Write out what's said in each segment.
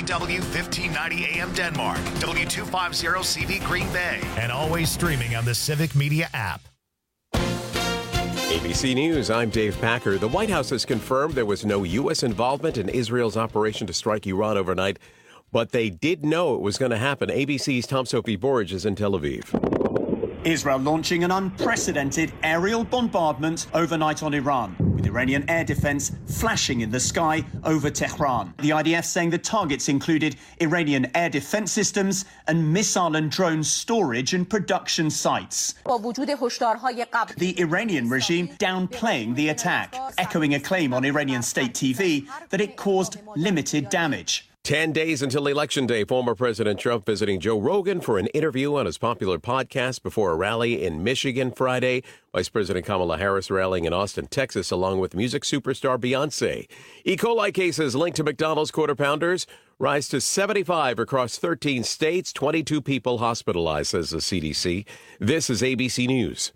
WDW 1590 AM Denmark, W250CV Green Bay, and always streaming on the Civic Media app. ABC News, I'm Dave Packer. The White House has confirmed there was no U.S. involvement in Israel's operation to strike Iran overnight, but they did know it was going to happen. ABC's Tom Sophie Borge is in Tel Aviv. Israel launching an unprecedented aerial bombardment overnight on Iran, with Iranian air defense flashing in the sky over Tehran. The IDF saying the targets included Iranian air defense systems and missile and drone storage and production sites. The Iranian regime downplaying the attack, echoing a claim on Iranian state TV that it caused limited damage. 10 days until Election Day, former President Trump visiting Joe Rogan for an interview on his popular podcast before a rally in Michigan Friday. Vice President Kamala Harris rallying in Austin, Texas, along with music superstar Beyonce. E. coli cases linked to McDonald's Quarter Pounders rise to 75 across 13 states. 22 people hospitalized, says the CDC. This is ABC News.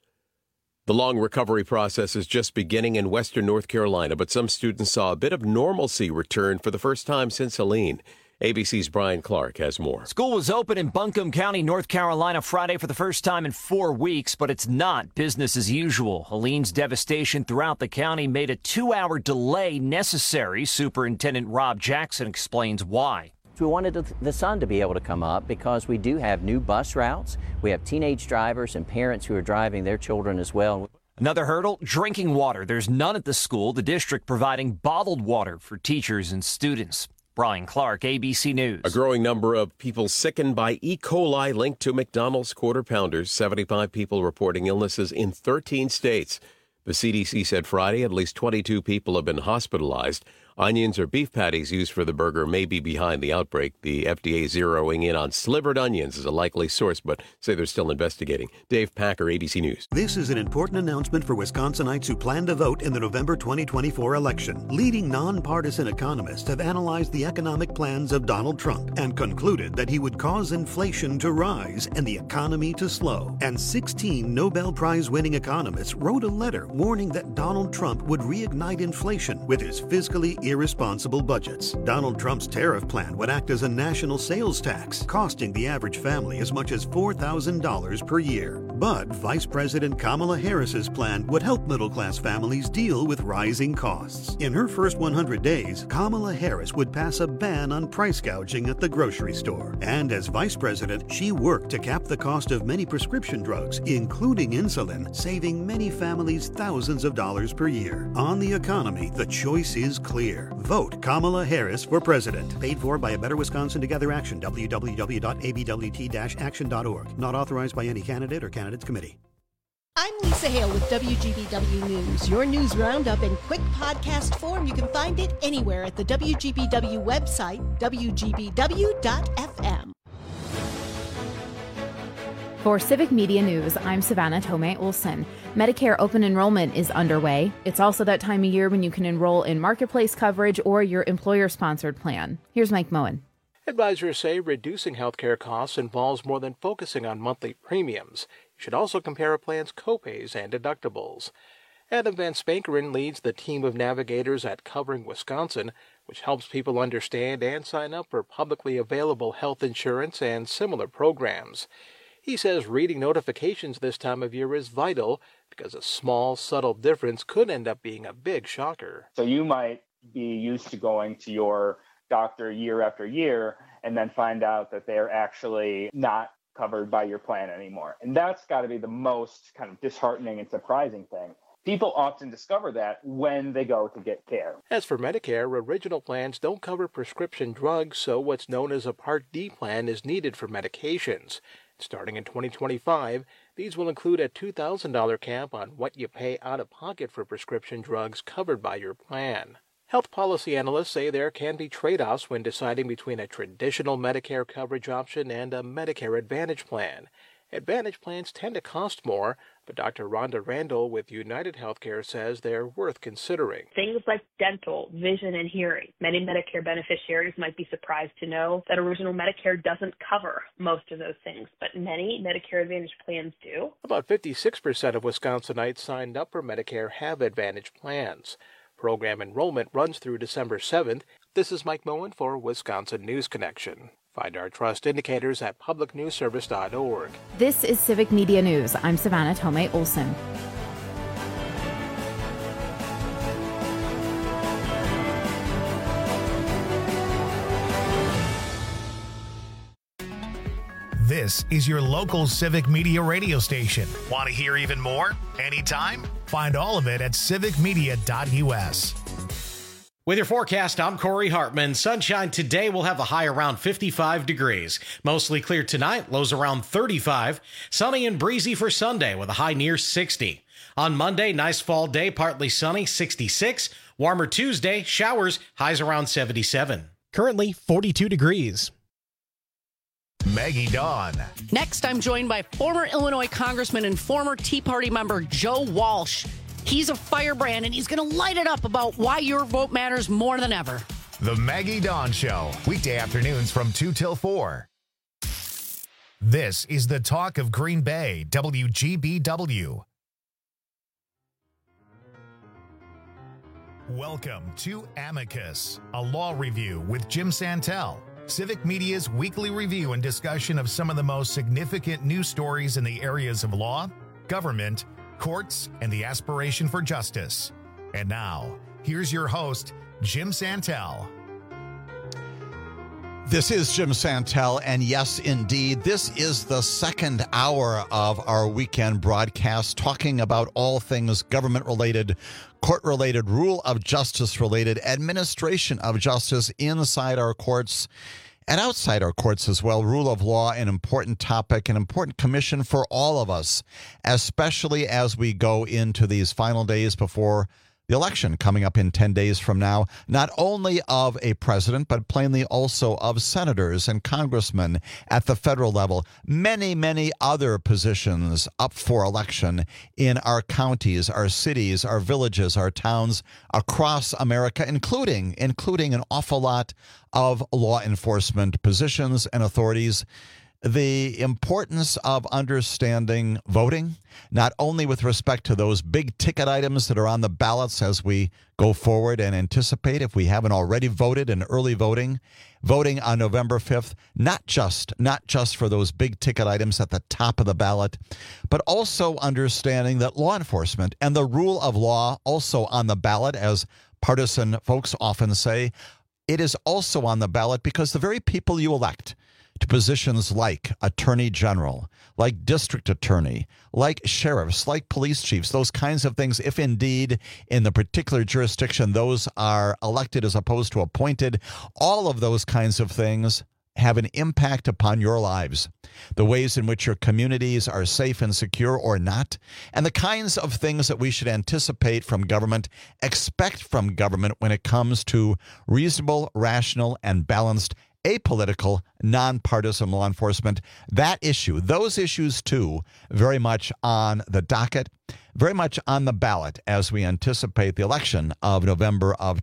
The long recovery process is just beginning in western North Carolina, but some students saw a bit of normalcy return for the first time since Helene. ABC's Brian Clark has more. School was open in Buncombe County, North Carolina Friday for the first time in 4 weeks, but it's not business as usual. Helene's devastation throughout the county made a 2-hour delay necessary. Superintendent Rob Jackson explains why. We wanted the sun to be able to come up because we do have new bus routes. We have teenage drivers and parents who are driving their children as well. Another hurdle, drinking water. There's none at the school, the district providing bottled water for teachers and students. Brian Clark, ABC News. A growing number of people sickened by E. coli linked to McDonald's Quarter Pounders. 75 people reporting illnesses in 13 states. The CDC said Friday at least 22 people have been hospitalized. Onions or beef patties used for the burger may be behind the outbreak. The FDA zeroing in on slivered onions as a likely source, but say they're still investigating. Dave Packer, ABC News. This is an important announcement for Wisconsinites who plan to vote in the November 2024 election. Leading nonpartisan economists have analyzed the economic plans of Donald Trump and concluded that he would cause inflation to rise and the economy to slow. And 16 Nobel Prize-winning economists wrote a letter warning that Donald Trump would reignite inflation with his fiscally irresponsible budgets. Donald Trump's tariff plan would act as a national sales tax, costing the average family as much as $4,000 per year. But Vice President Kamala Harris's plan would help middle-class families deal with rising costs. In her first 100 days, Kamala Harris would pass a ban on price gouging at the grocery store. And as vice president, she worked to cap the cost of many prescription drugs, including insulin, saving many families thousands of dollars per year. On the economy, the choice is clear. Vote Kamala Harris for president. Paid for by A Better Wisconsin Together Action, www.abwt-action.org. Not authorized by any candidate or candidates committee. I'm Lisa Hale with WGBW News. Your news roundup in quick podcast form. You can find it anywhere at the WGBW website, wgbw.fm. For Civic Media News, I'm Savannah Tomei Olson. Medicare open enrollment is underway. It's also that time of year when you can enroll in Marketplace coverage or your employer-sponsored plan. Here's Mike Moen. Advisors say reducing healthcare costs involves more than focusing on monthly premiums. You should also compare a plan's copays and deductibles. Adam Van Spankeren leads the team of navigators at Covering Wisconsin, which helps people understand and sign up for publicly available health insurance and similar programs. He says reading notifications this time of year is vital because a small, subtle difference could end up being a big shocker. So you might be used to going to your doctor year after year and then find out that they're actually not covered by your plan anymore. And that's got to be the most kind of disheartening and surprising thing. People often discover that when they go to get care. As for Medicare, original plans don't cover prescription drugs, so what's known as a Part D plan is needed for medications. Starting in 2025, these will include a $2,000 cap on what you pay out of pocket for prescription drugs covered by your plan. Health policy analysts say there can be trade-offs when deciding between a traditional Medicare coverage option and a Medicare Advantage plan. Advantage plans tend to cost more, but Dr. Rhonda Randall with United Healthcare says they're worth considering. Things like dental, vision, and hearing. Many Medicare beneficiaries might be surprised to know that original Medicare doesn't cover most of those things, but many Medicare Advantage plans do. About 56% of Wisconsinites signed up for Medicare have Advantage plans. Program enrollment runs through December 7th. This is Mike Moen for Wisconsin News Connection. Find our trust indicators at publicnewsservice.org. This is Civic Media News. I'm Savannah Tomei Olson. This is your local Civic Media radio station. Want to hear even more? Anytime? Find all of it at civicmedia.us. With your forecast, I'm Corey Hartman. Sunshine today will have a high around 55 degrees. Mostly clear tonight, lows around 35. Sunny and breezy for Sunday with a high near 60. On Monday, nice fall day, partly sunny, 66. Warmer Tuesday, showers, highs around 77. Currently 42 degrees. Maggie Dawn. Next, I'm joined by former Illinois Congressman and former Tea Party member Joe Walsh. He's a firebrand, and he's going to light it up about why your vote matters more than ever. The Maggie Dawn Show, weekday afternoons from 2 till 4. This is the talk of Green Bay, WGBW. Welcome to Amicus, a law review with Jim Santel. Civic Media's weekly review and discussion of some of the most significant news stories in the areas of law, government, courts, and the aspiration for justice. And now, here's your host, Jim Santel. This is Jim Santel, and yes, indeed, this is the second hour of our weekend broadcast, talking about all things government-related, court-related, rule of justice-related, administration of justice inside our courts and outside our courts as well. Rule of law, an important topic, an important commission for all of us, especially as we go into these final days before the election coming up in 10 days from now, not only of a president, but plainly also of senators and congressmen at the federal level. Many, many other positions up for election in our counties, our cities, our villages, our towns across America, including an awful lot of law enforcement positions and authorities. The importance of understanding voting, not only with respect to those big ticket items that are on the ballots as we go forward and anticipate, if we haven't already voted in early voting on November 5th, not just for those big ticket items at the top of the ballot, but also understanding that law enforcement and the rule of law also on the ballot, as partisan folks often say. It is also on the ballot because the very people you elect to positions like attorney general, like district attorney, like sheriffs, like police chiefs, those kinds of things, if indeed in the particular jurisdiction those are elected as opposed to appointed, all of those kinds of things have an impact upon your lives, the ways in which your communities are safe and secure or not, and the kinds of things that we should anticipate from government, expect from government when it comes to reasonable, rational, and balanced apolitical, nonpartisan law enforcement. That issue, those issues too, very much on the docket, very much on the ballot as we anticipate the election of November of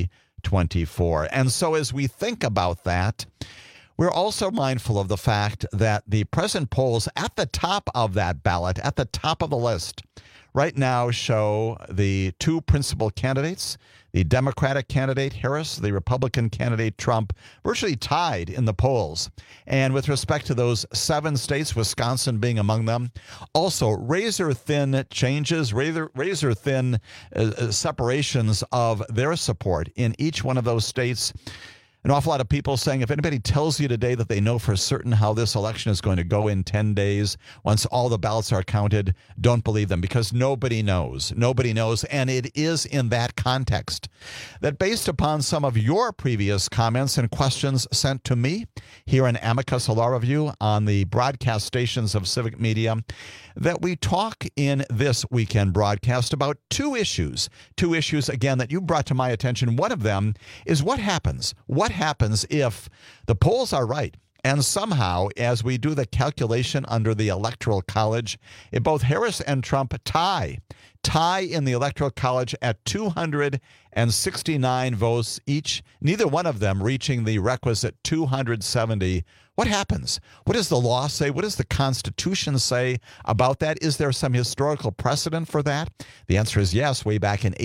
2024. And so as we think about that, we're also mindful of the fact that the present polls at the top of that ballot, at the top of the list, right now show the two principal candidates, the Democratic candidate Harris, the Republican candidate Trump, virtually tied in the polls. And with respect to those 7 states, Wisconsin being among them, also razor-thin changes, razor-thin separations of their support in each one of those states. An awful lot of people saying if anybody tells you today that they know for certain how this election is going to go in 10 days, once all the ballots are counted, don't believe them, because nobody knows. Nobody knows. And it is in that context that, based upon some of your previous comments and questions sent to me here in Amicus, a law review on the broadcast stations of Civic Media, that we talk in this weekend broadcast about two issues, again, that you brought to my attention. One of them is what happens if the polls are right and somehow, as we do the calculation under the Electoral College, if both Harris and Trump tie tie in the Electoral College at 269 votes each, neither one of them reaching the requisite 270. What happens? What does the law say? What does the Constitution say about that? Is there some historical precedent for that? The answer is yes, way back in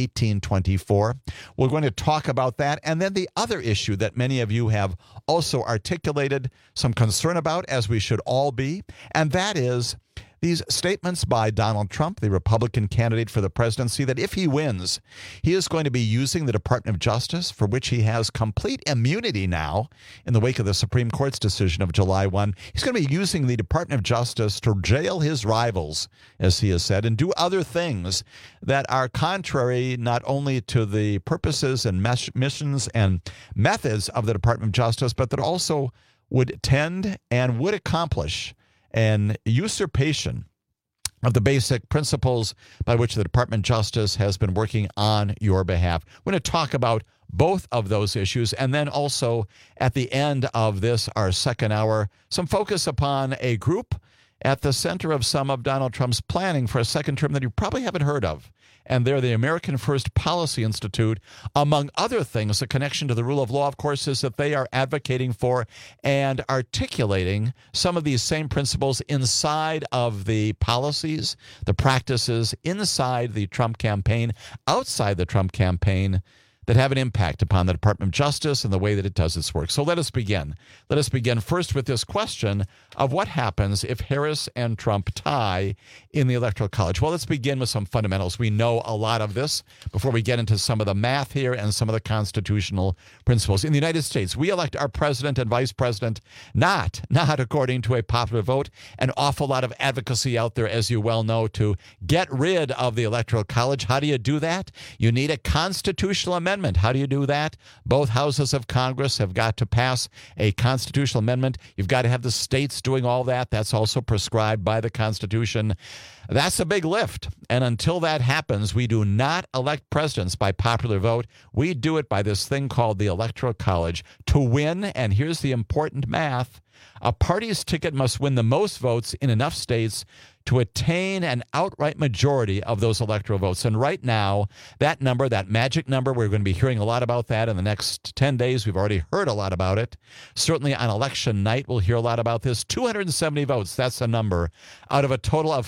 1824. We're going to talk about that. And then the other issue that many of you have also articulated some concern about, as we should all be, and that is these statements by Donald Trump, the Republican candidate for the presidency, that if he wins, he is going to be using the Department of Justice, for which he has complete immunity now in the wake of the Supreme Court's decision of July 1. He's going to be using the Department of Justice to jail his rivals, as he has said, and do other things that are contrary not only to the purposes and missions and methods of the Department of Justice, but that also would tend and would accomplish an usurpation of the basic principles by which the Department of Justice has been working on your behalf. We're going to talk about both of those issues, and then also at the end of this, our second hour, some focus upon a group at the center of some of Donald Trump's planning for a second term that you probably haven't heard of. And they're the American First Policy Institute. Among other things, the connection to the rule of law, of course, is that they are advocating for and articulating some of these same principles inside of the policies, the practices inside the Trump campaign, outside the Trump campaign, that have an impact upon the Department of Justice and the way that it does its work. So let us begin. Let us begin first with this question of what happens if Harris and Trump tie in the Electoral College. Well, let's begin with some fundamentals. We know a lot of this before we get into some of the math here and some of the constitutional principles. In the United States, we elect our president and vice president not according to a popular vote. An awful lot of advocacy out there, as you well know, to get rid of the Electoral College. How do you do that? You need a constitutional amendment. How do you do that? Both houses of Congress have got to pass a constitutional amendment. You've got to have the states doing all that. That's also prescribed by the Constitution. That's a big lift. And until that happens, we do not elect presidents by popular vote. We do it by this thing called the Electoral College. To win, and here's the important math, a party's ticket must win the most votes in enough states to attain an outright majority of those electoral votes. And right now, that number, that magic number, we're going to be hearing a lot about that in the next 10 days. We've already heard a lot about it. Certainly on election night, we'll hear a lot about this. 270 votes, that's a number, out of a total of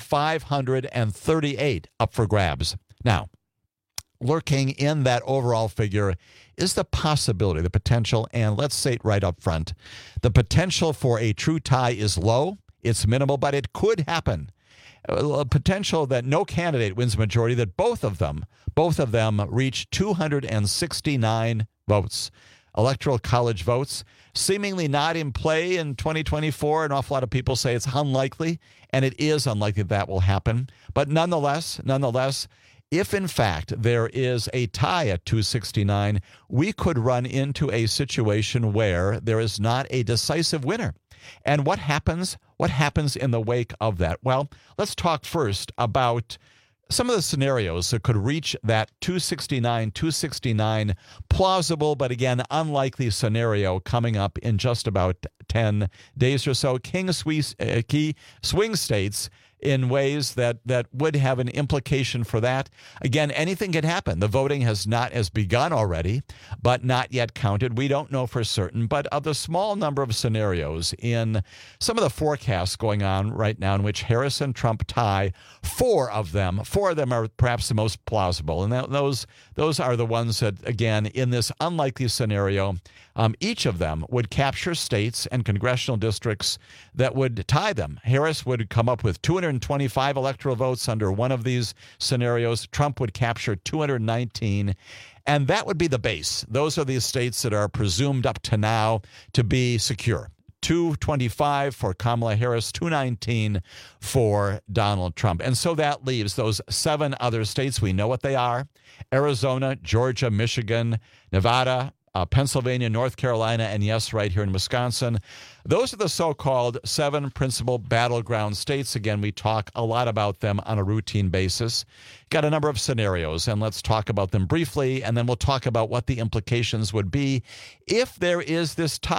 538 up for grabs. Now, lurking in that overall figure is the possibility, the potential, and let's say it right up front, the potential for a true tie is low. It's minimal, but it could happen. A potential that no candidate wins a majority, that both of them reach 269 votes. Electoral College votes, seemingly not in play in 2024. An awful lot of people say it's unlikely, and it is unlikely that will happen. But nonetheless, if in fact there is a tie at 269, we could run into a situation where there is not a decisive winner. And what happens? What happens in the wake of that? Well, let's talk first about some of the scenarios that could reach that 269 plausible, but again, unlikely scenario coming up in just about 10 days or so. Key swing states in ways that would have an implication for that. Again, anything can happen. The voting has begun already, but not yet counted. We don't know for certain, but of the small number of scenarios in some of the forecasts going on right now in which Harris and Trump tie, four of them are perhaps the most plausible. And those are the ones that, again, in this unlikely scenario, each of them would capture states and congressional districts that would tie them. Harris would come up with 225 electoral votes under one of these scenarios. Trump would capture 219. And that would be the base. Those are the states that are presumed up to now to be secure. 225 for Kamala Harris, 219 for Donald Trump. And so that leaves those 7 other states. We know what they are: Arizona, Georgia, Michigan, Nevada, Pennsylvania, North Carolina, and yes, right here in Wisconsin. Those are the so-called 7 principal battleground states. Again, we talk a lot about them on a routine basis. Got a number of scenarios, and let's talk about them briefly, and then we'll talk about what the implications would be if there is this tie.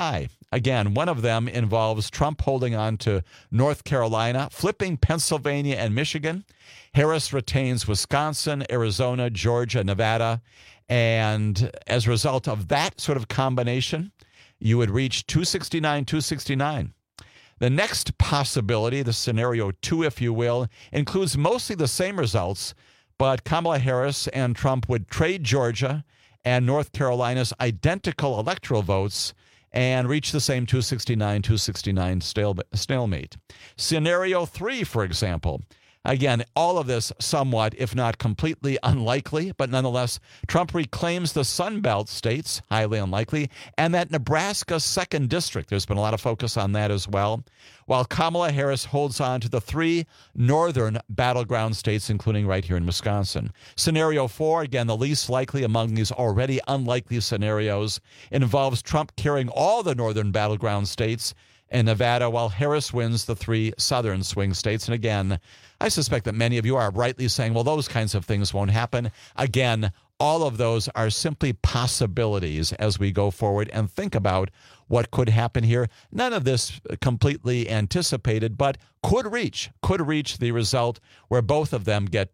Again, one of them involves Trump holding on to North Carolina, flipping Pennsylvania and Michigan. Harris retains Wisconsin, Arizona, Georgia, Nevada. And as a result of that sort of combination, you would reach 269. The next possibility, the scenario 2, if you will, includes mostly the same results, but Kamala Harris and Trump would trade Georgia and North Carolina's identical electoral votes and reach the same 269 stalemate. Scenario 3, for example. Again, all of this somewhat, if not completely unlikely, but nonetheless, Trump reclaims the Sun Belt states, highly unlikely, and that Nebraska 2nd District. There's been a lot of focus on that as well, while Kamala Harris holds on to the 3 northern battleground states, including right here in Wisconsin. Scenario 4, again, the least likely among these already unlikely scenarios, involves Trump carrying all the northern battleground states in Nevada, while Harris wins the 3 southern swing states. And again, I suspect that many of you are rightly saying, well, those kinds of things won't happen. Again, all of those are simply possibilities as we go forward and think about what could happen here. None of this completely anticipated, but could reach the result where both of them get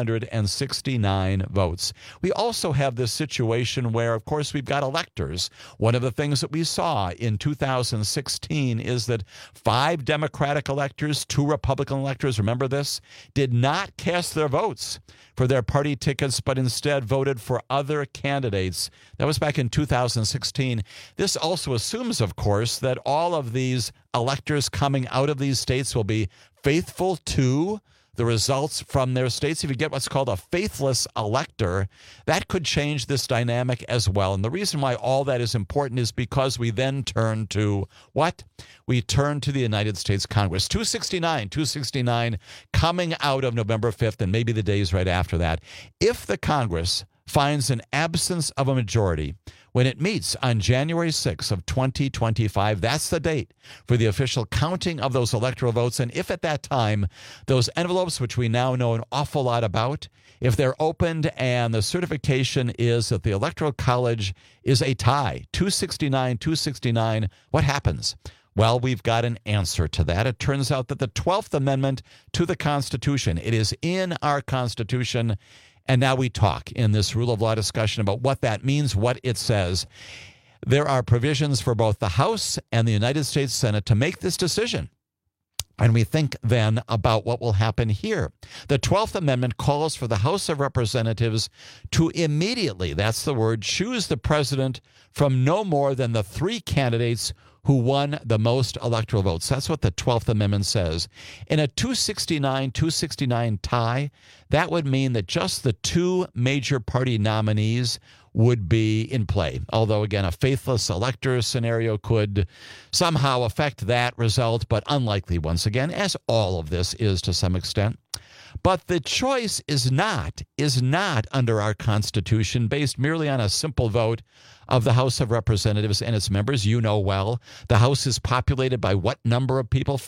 269 votes. We also have this situation where, of course, we've got electors. One of the things that we saw in 2016 is that 5 Democratic electors, 2 Republican electors, remember this, did not cast their votes for their party tickets, but instead voted for other candidates. That was back in 2016. This also assumes, of course, that all of these electors coming out of these states will be faithful to the results from their states. If you get what's called a faithless elector, that could change this dynamic as well. And the reason why all that is important is because we then turn to what? We turn to the United States Congress. 269 coming out of November 5th and maybe the days right after that. If the Congress finds an absence of a majority when it meets on January 6th of 2025, that's the date for the official counting of those electoral votes. And if at that time, those envelopes, which we now know an awful lot about, if they're opened and the certification is that the Electoral College is a tie, 269, what happens? Well, we've got an answer to that. It turns out that the 12th Amendment to the Constitution, it is in our Constitution. And now we talk in this rule of law discussion about what that means, what it says. There are provisions for both the House and the United States Senate to make this decision. And we think then about what will happen here. The 12th Amendment calls for the House of Representatives to immediately, that's the word, choose the president from no more than the 3 candidates who won the most electoral votes. That's what the 12th Amendment says. In a 269 tie, that would mean that just the 2 major party nominees would be in play. Although, again, a faithless elector scenario could somehow affect that result, but unlikely once again, as all of this is to some extent. But the choice is not under our Constitution based merely on a simple vote of the House of Representatives and its members. You know well, the House is populated by what number of people?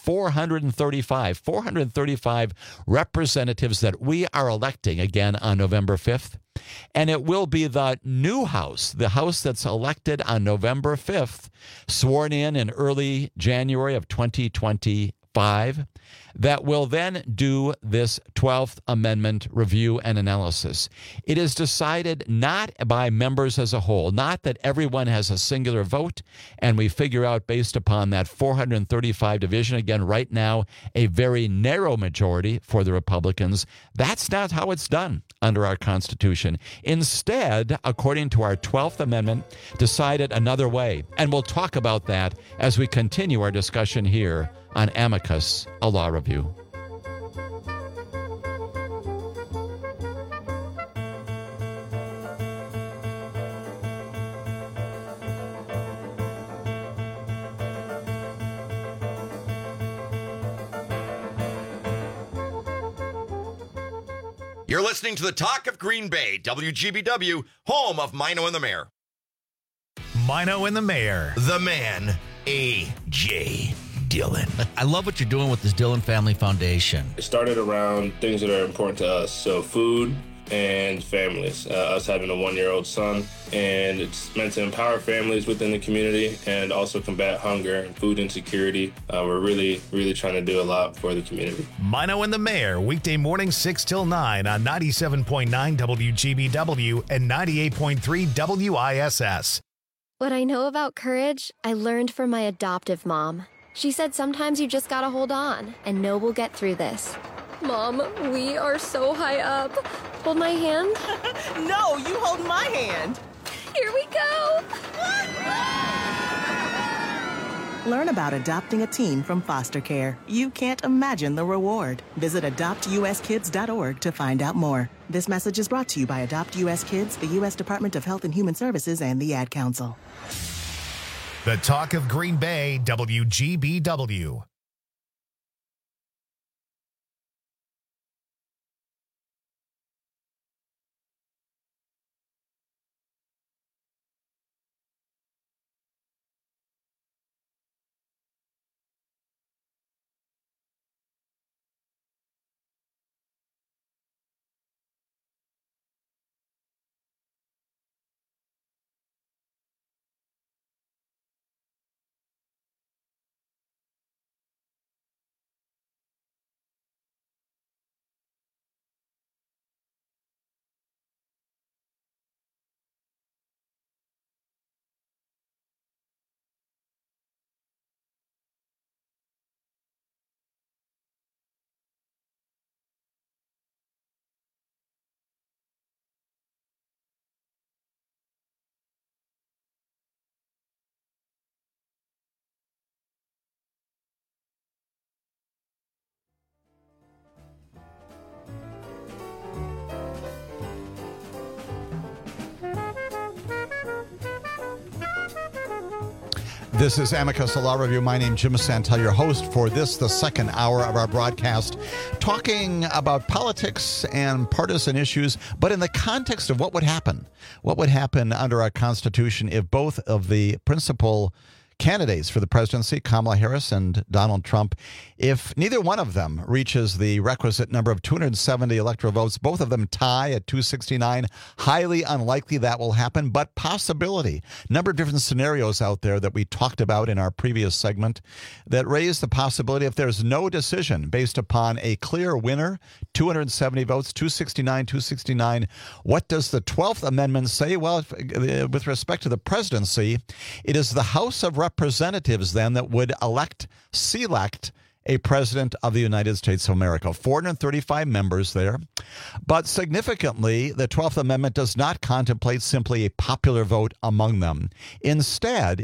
435 representatives that we are electing again on November 5th. And it will be the new House, the House that's elected on November 5th, sworn in early January of 2025, that will then do this 12th Amendment review and analysis. It is decided not by members as a whole, not that everyone has a singular vote, and we figure out based upon that 435 division, again, right now, a very narrow majority for the Republicans. That's not how it's done under our Constitution. Instead, according to our 12th Amendment, decided another way. And we'll talk about that as we continue our discussion here on Amicus, a law review. You're listening to the Talk of Green Bay, WGBW, home of Mino and the Mayor. Mino and the Mayor. The man, A.J. Dillon. I love what you're doing with this Dillon Family Foundation. It started around things that are important to us. So food, and families. Us having a 1-year-old son, and it's meant to empower families within the community and also combat hunger and food insecurity. We're really, really trying to do a lot for the community. Mino and the Mayor, weekday mornings 6 till 9 on 97.9 WGBW and 98.3 WISS. What I know about courage, I learned from my adoptive mom. She said sometimes you just gotta hold on and know we'll get through this. Mom, we are so high up. Hold my hand. No, you hold my hand. Here we go. Learn about adopting a teen from foster care. You can't imagine the reward. Visit adoptuskids.org to find out more. This message is brought to you by Adopt U.S. Kids, the U.S. Department of Health and Human Services, and the Ad Council. The Talk of Green Bay, WGBW. This is Amicus, a law review. My name is Jim Santel, your host for this, the second hour of our broadcast, talking about politics and partisan issues, but in the context of what would happen. What would happen under our Constitution if both of the principal candidates for the presidency, Kamala Harris and Donald Trump, if neither one of them reaches the requisite number of 270 electoral votes, both of them tie at 269. Highly unlikely that will happen, but possibility. Number of different scenarios out there that we talked about in our previous segment that raise the possibility if there's no decision based upon a clear winner, 270 votes, 269, 269. What does the 12th Amendment say? Well, with respect to the presidency, it is the House of Representatives then that would select a president of the United States of America. 435 members there. But significantly, the 12th Amendment does not contemplate simply a popular vote among them. Instead,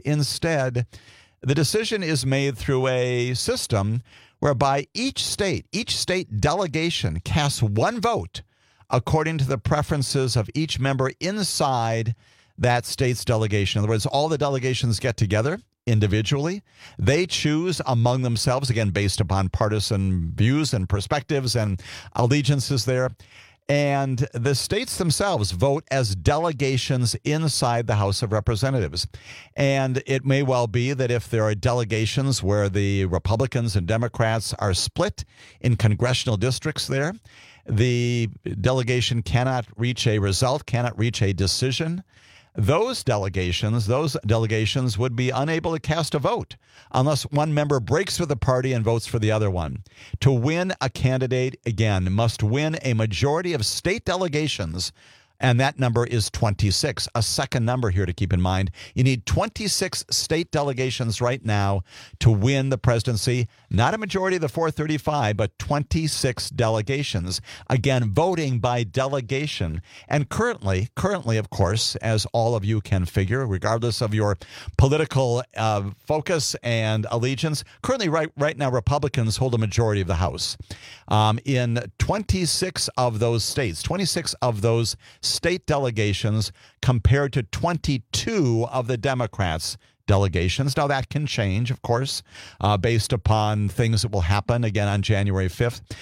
the decision is made through a system whereby each state delegation casts one vote according to the preferences of each member inside that state's delegation. In other words, all the delegations get together individually. They choose among themselves, again, based upon partisan views and perspectives and allegiances there. And the states themselves vote as delegations inside the House of Representatives. And it may well be that if there are delegations where the Republicans and Democrats are split in congressional districts there, the delegation cannot reach a result, cannot reach a decision. Those delegations would be unable to cast a vote unless one member breaks with the party and votes for the other one. To win, a candidate, again, must win a majority of state delegations, and that number is 26. A second number here to keep in mind. You need 26 state delegations right now to win the presidency. Not a majority of the 435, but 26 delegations. Again, voting by delegation. And currently, of course, as all of you can figure, regardless of your political focus and allegiance, currently right now, Republicans hold a majority of the House. In 26 of those states, 26 of those state delegations compared to 22 of the Democrats' delegations. Now, that can change, of course, based upon things that will happen again on January 5th.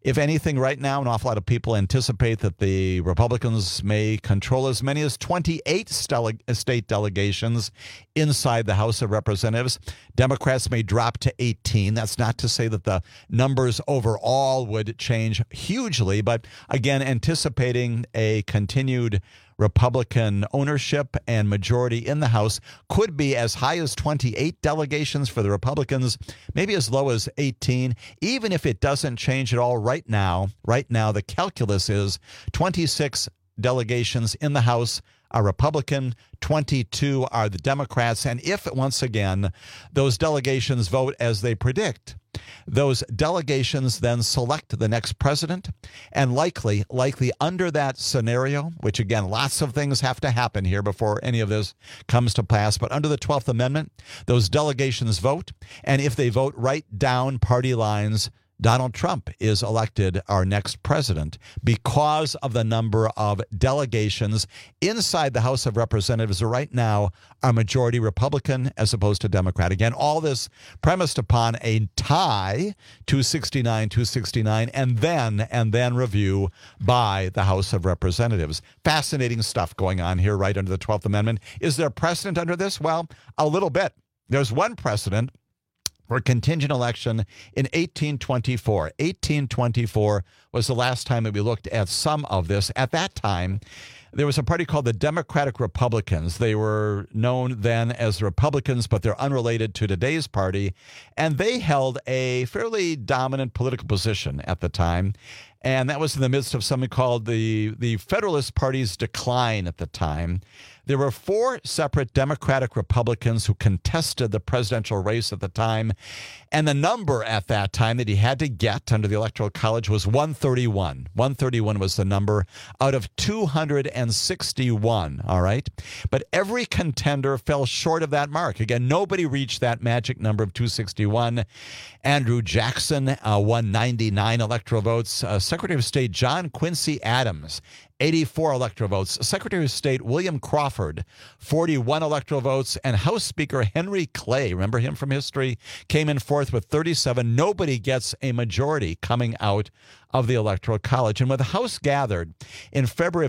If anything, right now, an awful lot of people anticipate that the Republicans may control as many as 28 state delegations inside the House of Representatives. Democrats may drop to 18. That's not to say that the numbers overall would change hugely, but again, anticipating a continued Republican ownership and majority in the House, could be as high as 28 delegations for the Republicans, maybe as low as 18. Even if it doesn't change at all right now, the calculus is 26 delegations in the House are Republican, 22 are the Democrats. And if, once again, those delegations vote as they predict, those delegations then select the next president, and likely under that scenario, which again, lots of things have to happen here before any of this comes to pass, but under the 12th Amendment, those delegations vote, and if they vote right down party lines, Donald Trump is elected our next president because of the number of delegations inside the House of Representatives right now are majority Republican as opposed to Democrat. Again, all this premised upon a tie, 269, and then review by the House of Representatives. Fascinating stuff going on here right under the 12th Amendment. Is there precedent under this? Well, a little bit. There's one precedent for contingent election in 1824. 1824 was the last time that we looked at some of this. At that time, there was a party called the Democratic Republicans. They were known then as the Republicans, but they're unrelated to today's party. And they held a fairly dominant political position at the time. And that was in the midst of something called the Federalist Party's decline at the time. There were 4 separate Democratic Republicans who contested the presidential race at the time. And the number at that time that he had to get under the Electoral College was 131. 131 was the number out of 261, all right? But every contender fell short of that mark. Again, nobody reached that magic number of 261. Andrew Jackson won 99 electoral votes. Secretary of State John Quincy Adams, 84 electoral votes. Secretary of State William Crawford, 41 electoral votes. And House Speaker Henry Clay, remember him from history, came in fourth with 37. Nobody gets a majority coming out of the Electoral College. And when the House gathered in February of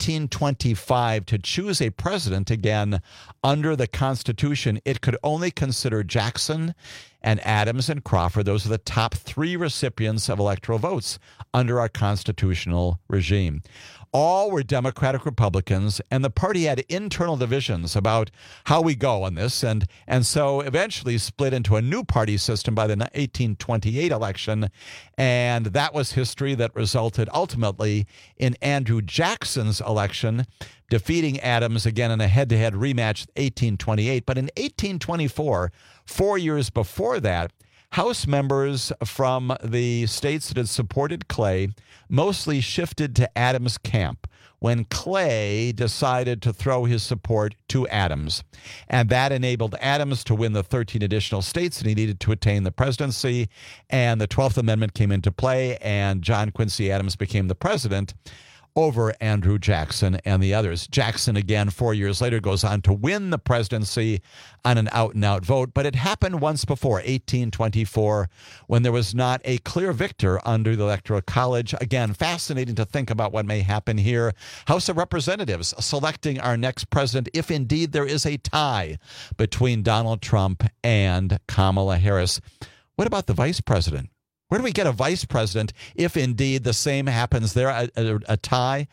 1825 to choose a president again under the Constitution, it could only consider Jackson and Adams and Crawford. Those are the top 3 recipients of electoral votes under our constitutional regime. All were Democratic Republicans, and the party had internal divisions about how we go on this, and so eventually split into a new party system by the 1828 election, and that was history that resulted ultimately in Andrew Jackson's election, defeating Adams again in a head-to-head rematch 1828. But in 1824, 4 years before that, House members from the states that had supported Clay mostly shifted to Adams' camp when Clay decided to throw his support to Adams. And that enabled Adams to win the 13 additional states that he needed to attain the presidency. And the 12th Amendment came into play, and John Quincy Adams became the president over Andrew Jackson and the others. Jackson, again, 4 years later, goes on to win the presidency on an out-and-out vote. But it happened once before, 1824, when there was not a clear victor under the Electoral College. Again, fascinating to think about what may happen here. House of Representatives selecting our next president, if indeed there is a tie between Donald Trump and Kamala Harris. What about the vice president? Where do we get a vice president if indeed the same happens there, a tie,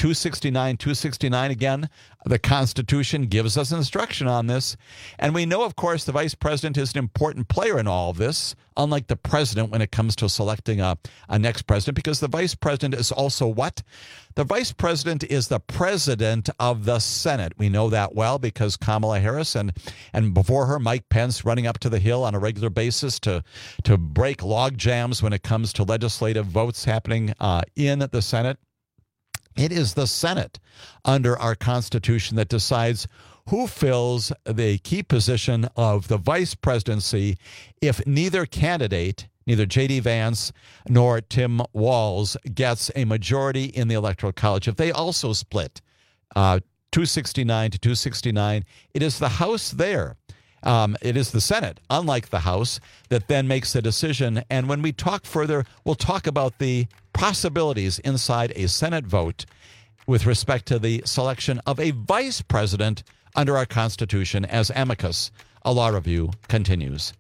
269 again? The Constitution gives us instruction on this. And we know, of course, the vice president is an important player in all of this, unlike the president when it comes to selecting a next president, because the vice president is also what? The vice president is the president of the Senate. We know that well because Kamala Harris and before her, Mike Pence running up to the Hill on a regular basis to break log jams when it comes to legislative votes happening in the Senate. It is the Senate under our Constitution that decides who fills the key position of the vice presidency if neither candidate, neither J.D. Vance nor Tim Walz, gets a majority in the Electoral College. If they also split 269 to 269, it is the House there It is the Senate, unlike the House, that then makes the decision. And when we talk further, we'll talk about the possibilities inside a Senate vote with respect to the selection of a vice president under our Constitution as amicus. A Law Review continues.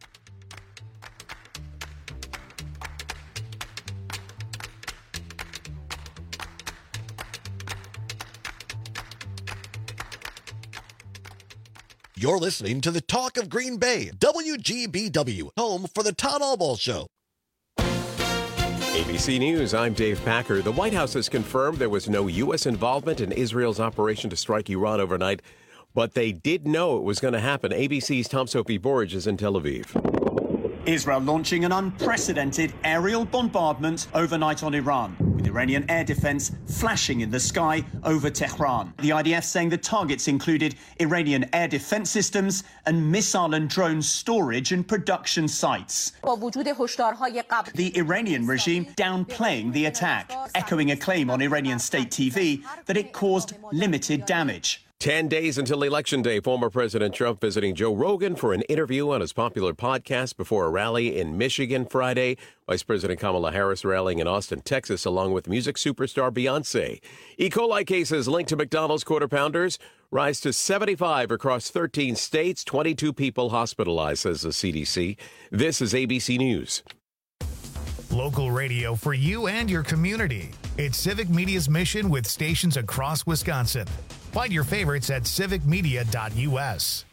You're listening to the Talk of Green Bay, WGBW, home for the Todd Albaugh Show. ABC News, I'm Dave Packer. The White House has confirmed there was no U.S. involvement in Israel's operation to strike Iran overnight, but they did know it was going to happen. ABC's Tom Sophie Borge is in Tel Aviv. Israel launching an unprecedented aerial bombardment overnight on Iran, with Iranian air defense flashing in the sky over Tehran. The IDF saying the targets included Iranian air defense systems and missile and drone storage and production sites. The Iranian regime downplaying the attack, echoing a claim on Iranian state TV that it caused limited damage. 10 days until Election Day, former President Trump visiting Joe Rogan for an interview on his popular podcast before a rally in Michigan Friday. Vice President Kamala Harris rallying in Austin, Texas, along with music superstar Beyonce. E. coli cases linked to McDonald's Quarter Pounders rise to 75 across 13 states. 22 people hospitalized, says the CDC. This is ABC News. Local radio for you and your community. It's Civic Media's mission with stations across Wisconsin. Find your favorites at civicmedia.us.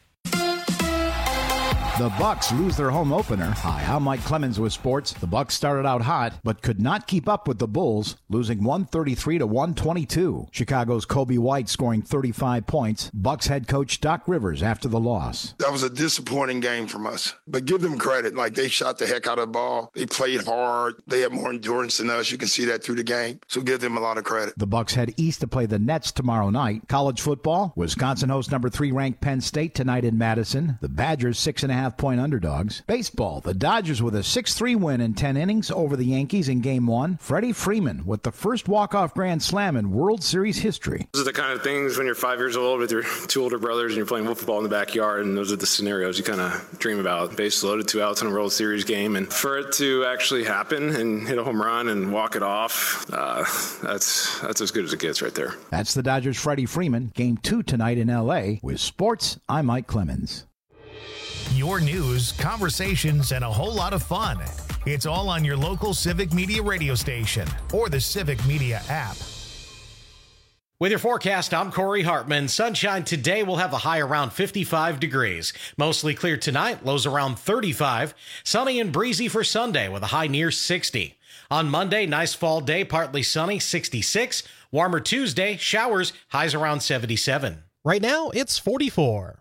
The Bucks lose their home opener. Hi, I'm Mike Clemens with sports. The Bucks started out hot, but could not keep up with the Bulls, losing 133-122. Chicago's Kobe White scoring 35 points. Bucks head coach Doc Rivers after the loss. That was a disappointing game from us, but give them credit. Like, they shot the heck out of the ball. They played hard. They had more endurance than us. You can see that through the game. So give them a lot of credit. The Bucks head east to play the Nets tomorrow night. College football, Wisconsin hosts number 3 ranked Penn State tonight in Madison. The Badgers 6.5-point underdogs. Baseball, the Dodgers with a 6-3 win in 10 innings over the Yankees in Game 1. Freddie Freeman with the first walk-off grand slam in World Series history. Those are the kind of things when you're 5 years old with your 2 older brothers and you're playing football in the backyard, and those are the scenarios you kind of dream about. Base loaded, 2 outs in a World Series game, and for it to actually happen and hit a home run and walk it off, that's as good as it gets right there. That's the Dodgers' Freddie Freeman. Game 2 tonight in L.A. With sports, I'm Mike Clemens. Your news, conversations, and a whole lot of fun. It's all on your local Civic Media radio station or the Civic Media app. With your forecast, I'm Corey Hartman. Sunshine today will have a high around 55 degrees. Mostly clear tonight, lows around 35. Sunny and breezy for Sunday with a high near 60. On Monday, nice fall day, partly sunny, 66. Warmer Tuesday, showers, highs around 77. Right now, it's 44.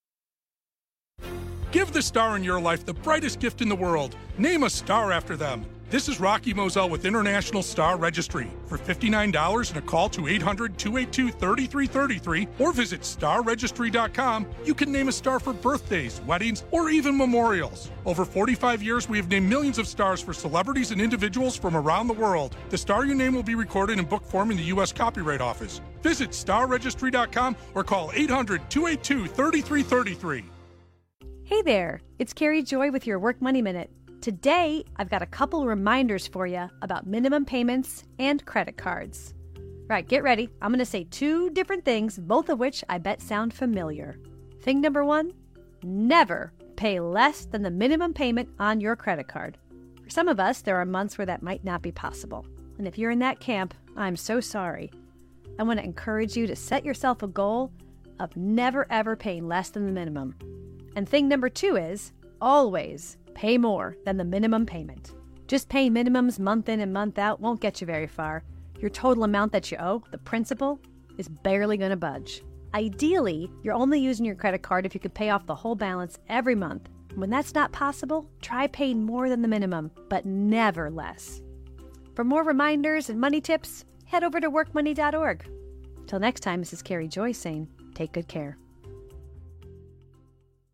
Give the star in your life the brightest gift in the world. Name a star after them. This is Rocky Moselle with International Star Registry. For $59 and a call to 800-282-3333 or visit starregistry.com, you can name a star for birthdays, weddings, or even memorials. Over 45 years, we have named millions of stars for celebrities and individuals from around the world. The star you name will be recorded in book form in the U.S. Copyright Office. Visit starregistry.com or call 800-282-3333. Hey there, it's Carrie Joy with your Work Money Minute. Today, I've got a couple reminders for you about minimum payments and credit cards. Right, get ready. I'm going to say 2 different things, both of which I bet sound familiar. Thing number 1, never pay less than the minimum payment on your credit card. For some of us, there are months where that might not be possible. And if you're in that camp, I'm so sorry. I want to encourage you to set yourself a goal of never ever paying less than the minimum. And thing number 2 is always pay more than the minimum payment. Just paying minimums month in and month out won't get you very far. Your total amount that you owe, the principal, is barely going to budge. Ideally, you're only using your credit card if you could pay off the whole balance every month. When that's not possible, try paying more than the minimum, but never less. For more reminders and money tips, head over to workmoney.org. Till next time, this is Carrie Joy saying, take good care.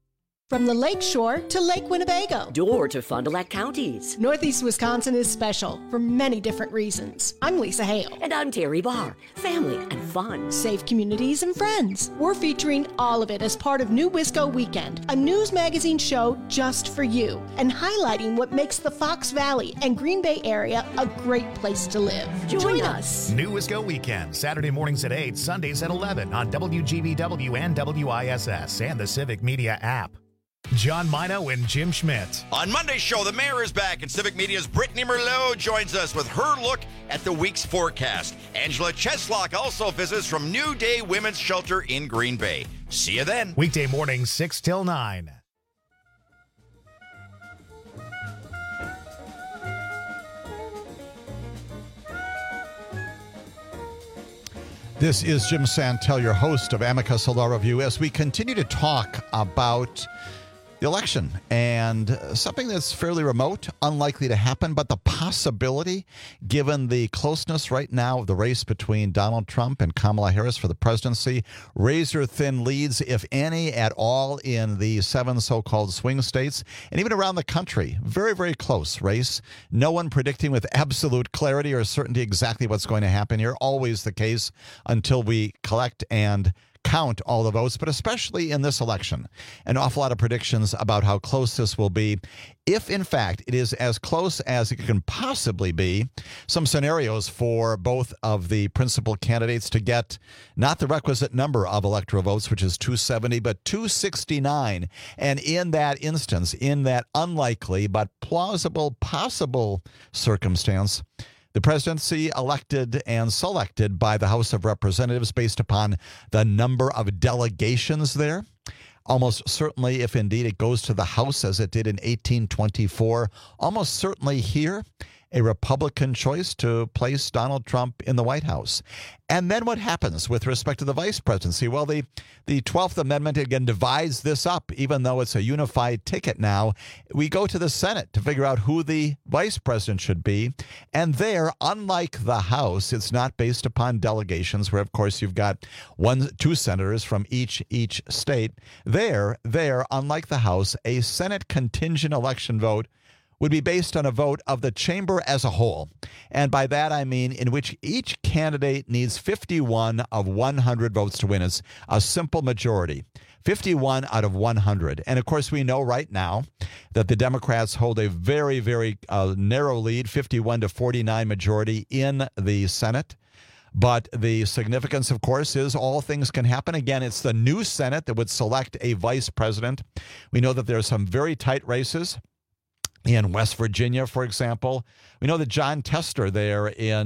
From the Lake Shore to Lake Winnebago. Door to Fond du Lac counties. Northeast Wisconsin is special for many different reasons. I'm Lisa Hale. And I'm Terry Barr. Family and fun. Safe communities and friends. We're featuring all of it as part of New Wisco Weekend, a news magazine show just for you, and highlighting what makes the Fox Valley and Green Bay area a great place to live. Join us. New Wisco Weekend, Saturday mornings at 8, Sundays at 11 on WGBW and WISS and the Civic Media app. John Mino and Jim Schmidt. On Monday's show, the mayor is back, and Civic Media's Brittany Merlot joins us with her look at the week's forecast. Angela Cheslock also visits from New Day Women's Shelter in Green Bay. See you then. Weekday mornings, 6 till 9. This is Jim Santel, your host of Amicus Law Review, as we continue to talk about the election and something that's fairly remote, unlikely to happen, but the possibility, given the closeness right now of the race between Donald Trump and Kamala Harris for the presidency, razor-thin leads, if any at all, in the 7 so-called swing states, and even around the country. Very, very close race. No one predicting with absolute clarity or certainty exactly what's going to happen here. Always the case until we collect and count all the votes, but especially in this election, an awful lot of predictions about how close this will be. If, in fact, it is as close as it can possibly be, some scenarios for both of the principal candidates to get not the requisite number of electoral votes, which is 270, but 269. And in that instance, in that unlikely but plausible possible circumstance, the presidency elected and selected by the House of Representatives based upon the number of delegations there. Almost certainly, if indeed it goes to the House as it did in 1824, almost certainly here, a Republican choice to place Donald Trump in the White House. And then what happens with respect to the vice presidency? Well, the 12th Amendment, again, divides this up, even though it's a unified ticket now. We go to the Senate to figure out who the vice president should be. And there, unlike the House, it's not based upon delegations, where, of course, you've got 2 senators from each state. There, unlike the House, a Senate contingent election vote would be based on a vote of the chamber as a whole. And by that I mean in which each candidate needs 51 of 100 votes to win. It's a simple majority. 51 out of 100. And of course, we know right now that the Democrats hold a very, very narrow lead, 51 to 49 majority in the Senate. But the significance, of course, is all things can happen. Again, it's the new Senate that would select a vice president. We know that there are some very tight races in West Virginia, for example. We know that John Tester there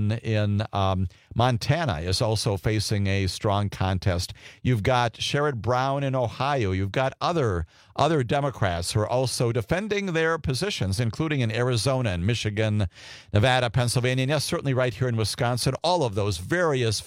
in Montana is also facing a strong contest. You've got Sherrod Brown in Ohio. You've got other Democrats who are also defending their positions, including in Arizona and Michigan, Nevada, Pennsylvania, and yes, certainly right here in Wisconsin. All of those various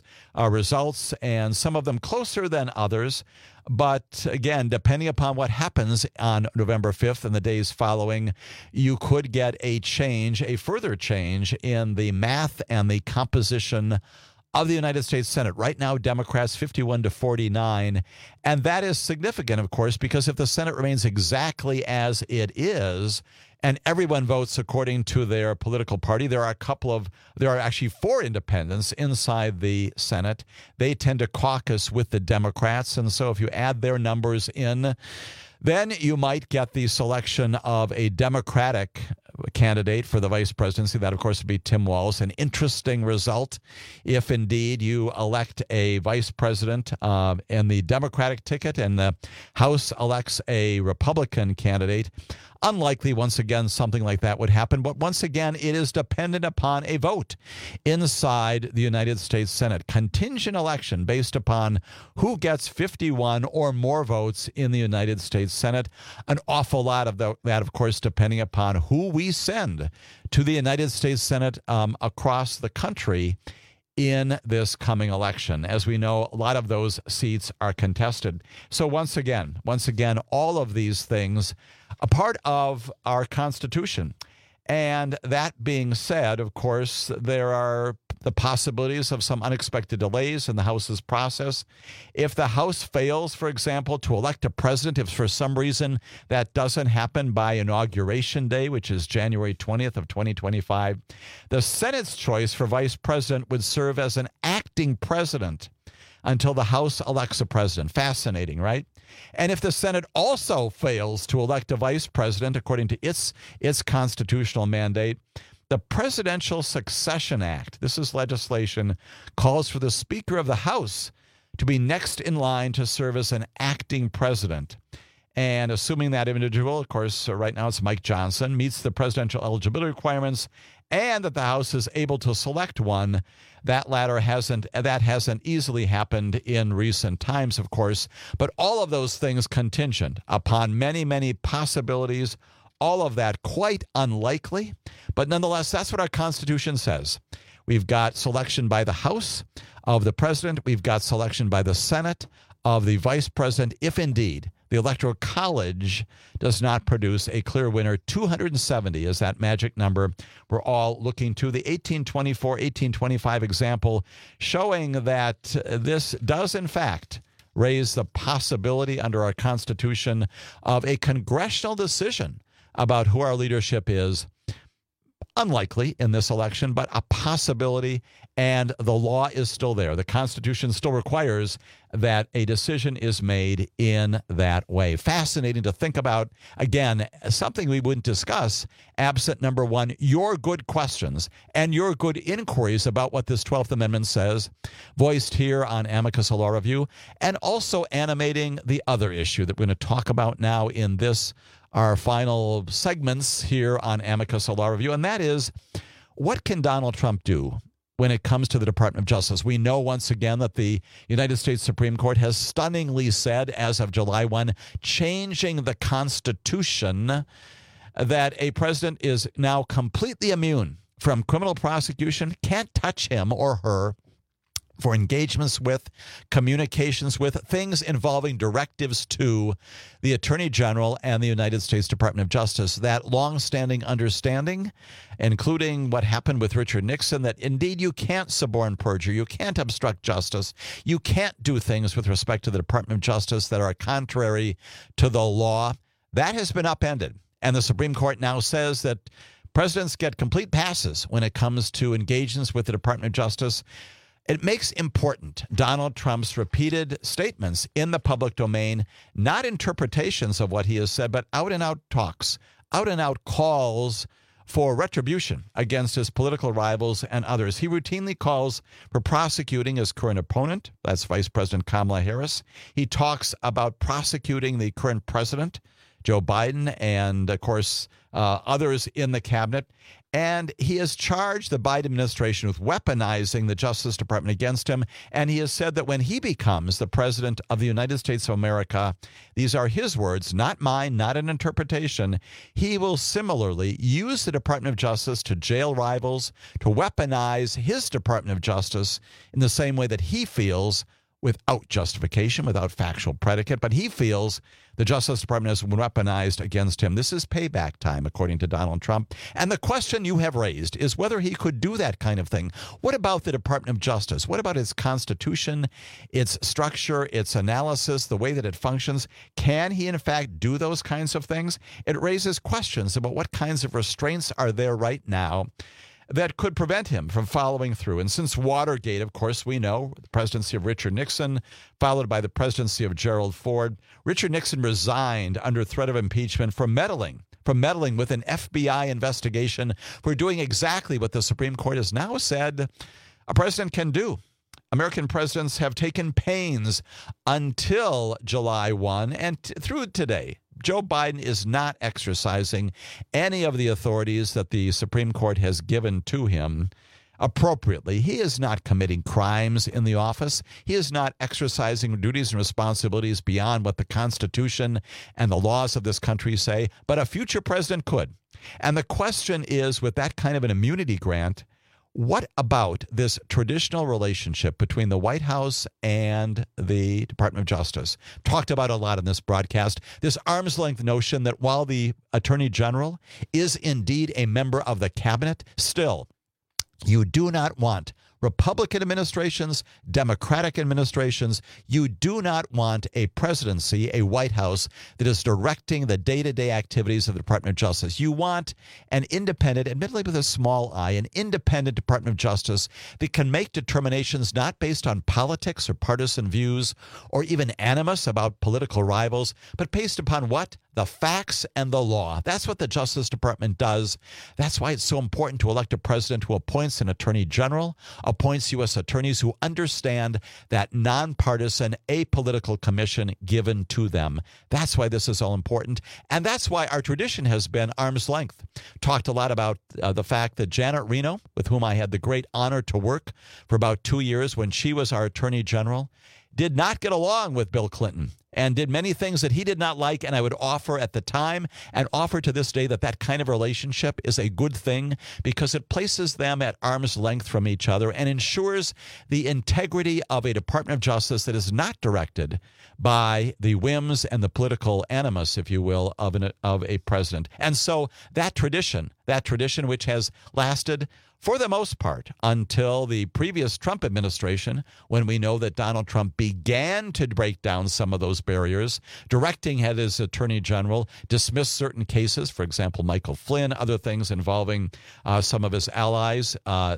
results, and some of them closer than others. But again, depending upon what happens on November 5th and the days following, you could get a further change in the math and the composition of the United States Senate. Right now, Democrats 51 to 49. And that is significant, of course, because if the Senate remains exactly as it is, and everyone votes according to their political party, there are actually 4 independents inside the Senate. They tend to caucus with the Democrats. And so if you add their numbers in, then you might get the selection of a Democratic candidate for the vice presidency. That, of course, would be Tim Walz. An interesting result if indeed you elect a vice president in the Democratic ticket and the House elects a Republican candidate. Unlikely, once again, something like that would happen. But once again, it is dependent upon a vote inside the United States Senate. Contingent election based upon who gets 51 or more votes in the United States Senate. An awful lot of that, of course, depending upon who we send to the United States Senate across the country in this coming election. As we know, a lot of those seats are contested. So once again, all of these things a part of our Constitution. And that being said, of course, there are the possibilities of some unexpected delays in the House's process. If the House fails, for example, to elect a president, if for some reason that doesn't happen by Inauguration Day, which is January 20th of 2025, the Senate's choice for vice president would serve as an acting president until the House elects a president. Fascinating, right? And if the Senate also fails to elect a vice president, according to its constitutional mandate, the Presidential Succession Act, this is legislation, calls for the Speaker of the House to be next in line to serve as an acting president. And assuming that individual, of course, right now it's Mike Johnson, meets the presidential eligibility requirements and that the House is able to select one, that hasn't easily happened in recent times, of course. But all of those things contingent upon many, many possibilities, all of that quite unlikely. But nonetheless, that's what our Constitution says. We've got selection by the House of the president. We've got selection by the Senate of the vice president, if indeed the Electoral College does not produce a clear winner. 270 is that magic number we're all looking to. The 1824-1825 example showing that this does, in fact, raise the possibility under our Constitution of a congressional decision about who our leadership is. Unlikely in this election, but a possibility, and the law is still there. The Constitution still requires that a decision is made in that way. Fascinating to think about. Again, something we wouldn't discuss absent, number one, your good questions and your good inquiries about what this 12th Amendment says, voiced here on Amicus Law Review, and also animating the other issue that we're going to talk about now in this our final segments here on Amicus Law Review, and that is, what can Donald Trump do when it comes to the Department of Justice? We know once again that the United States Supreme Court has stunningly said, as of July 1, changing the Constitution, that a president is now completely immune from criminal prosecution, can't touch him or her for engagements with, communications with, things involving directives to the Attorney General and the United States Department of Justice. That longstanding understanding, including what happened with Richard Nixon, that indeed you can't suborn perjury, you can't obstruct justice, you can't do things with respect to the Department of Justice that are contrary to the law, that has been upended. And the Supreme Court now says that presidents get complete passes when it comes to engagements with the Department of Justice. It makes important Donald Trump's repeated statements in the public domain, not interpretations of what he has said, but out-and-out talks, out-and-out calls for retribution against his political rivals and others. He routinely calls for prosecuting his current opponent, that's Vice President Kamala Harris. He talks about prosecuting the current president, Joe Biden, and, of course, others in the cabinet. And he has charged the Biden administration with weaponizing the Justice Department against him. And he has said that when he becomes the president of the United States of America, these are his words, not mine, not an interpretation, he will similarly use the Department of Justice to jail rivals, to weaponize his Department of Justice in the same way that he feels, without justification, without factual predicate, but he feels the Justice Department has been weaponized against him. This is payback time, according to Donald Trump. And the question you have raised is whether he could do that kind of thing. What about the Department of Justice? What about its constitution, its structure, its analysis, the way that it functions? Can he, in fact, do those kinds of things? It raises questions about what kinds of restraints are there right now that could prevent him from following through. And since Watergate, of course, we know the presidency of Richard Nixon, followed by the presidency of Gerald Ford, Richard Nixon resigned under threat of impeachment for meddling with an FBI investigation, for doing exactly what the Supreme Court has now said a president can do. American presidents have taken pains until July 1 and through today. Joe Biden is not exercising any of the authorities that the Supreme Court has given to him appropriately. He is not committing crimes in the office. He is not exercising duties and responsibilities beyond what the Constitution and the laws of this country say, but a future president could. And the question is, with that kind of an immunity grant, what about this traditional relationship between the White House and the Department of Justice? Talked about a lot in this broadcast. This arm's length notion that while the Attorney General is indeed a member of the cabinet, still, you do not want Republican administrations, Democratic administrations. You do not want a presidency, a White House that is directing the day-to-day activities of the Department of Justice. You want an independent, admittedly with a small I, an independent Department of Justice that can make determinations not based on politics or partisan views or even animus about political rivals, but based upon what? The facts and the law. That's what the Justice Department does. That's why it's so important to elect a president who appoints an attorney general, appoints U.S. attorneys who understand that nonpartisan, apolitical commission given to them. That's why this is all important. And that's why our tradition has been arm's length. Talked a lot about the fact that Janet Reno, with whom I had the great honor to work for about 2 years when she was our attorney general, did not get along with Bill Clinton and did many things that he did not like. And I would offer at the time and offer to this day that that kind of relationship is a good thing because it places them at arm's length from each other and ensures the integrity of a Department of Justice that is not directed by the whims and the political animus, if you will, of a president. And so that tradition which has lasted for the most part until the previous Trump administration, when we know that Donald Trump began to break down some of those barriers, directing his attorney general, dismiss certain cases, for example, Michael Flynn, other things involving some of his allies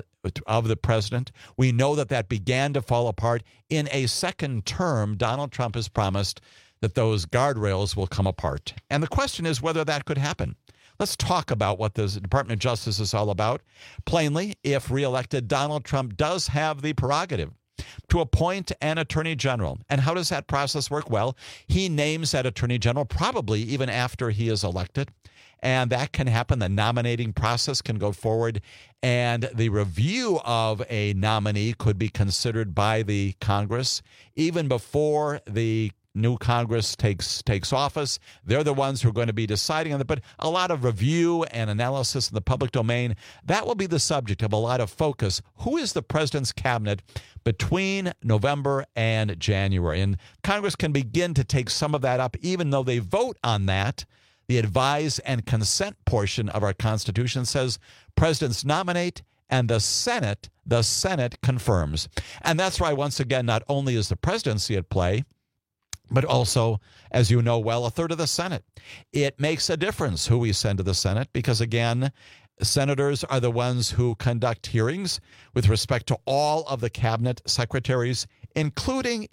of the president. We know that began to fall apart. In a second term, Donald Trump has promised that those guardrails will come apart. And the question is whether that could happen. Let's talk about what the Department of Justice is all about. Plainly, if reelected, Donald Trump does have the prerogative to appoint an attorney general. And how does that process work? Well, he names that attorney general probably even after he is elected. And that can happen. The nominating process can go forward. And the review of a nominee could be considered by the Congress even before the new Congress takes office. They're the ones who are going to be deciding on it. But a lot of review and analysis in the public domain, that will be the subject of a lot of focus. Who is the president's cabinet between November and January? And Congress can begin to take some of that up, even though they vote on that. The advise and consent portion of our Constitution says presidents nominate and the Senate confirms. And that's why, once again, not only is the presidency at play, but also, as you know well, a third of the Senate. It makes a difference who we send to the Senate because, again, senators are the ones who conduct hearings with respect to all of the cabinet secretaries, including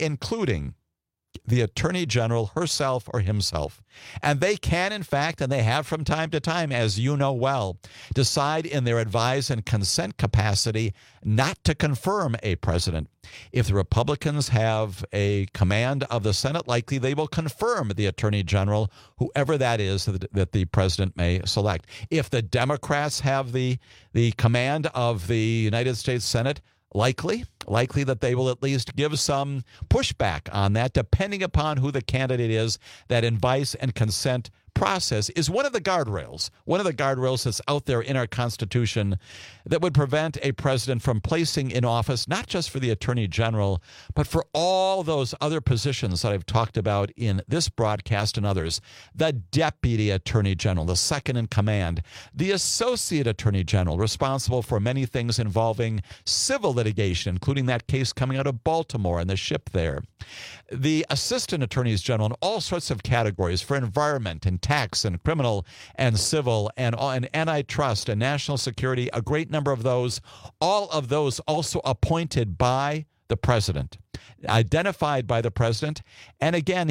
the attorney general herself or himself. And they can, in fact, and they have from time to time, as you know well, decide in their advise and consent capacity not to confirm a president. If the Republicans have a command of the Senate, likely they will confirm the attorney general, whoever that is that the president may select. If the Democrats have the command of the United States Senate, likely that they will at least give some pushback on that, depending upon who the candidate is. That advice and consent process is one of the guardrails that's out there in our Constitution that would prevent a president from placing in office, not just for the attorney general, but for all those other positions that I've talked about in this broadcast and others. The deputy attorney general, the second in command, the associate attorney general, responsible for many things involving civil litigation, including that case coming out of Baltimore and the ship there. The assistant attorneys general in all sorts of categories for environment and tax and criminal and civil and antitrust and national security, a great number of those, all of those also appointed by the president, identified by the president. And again,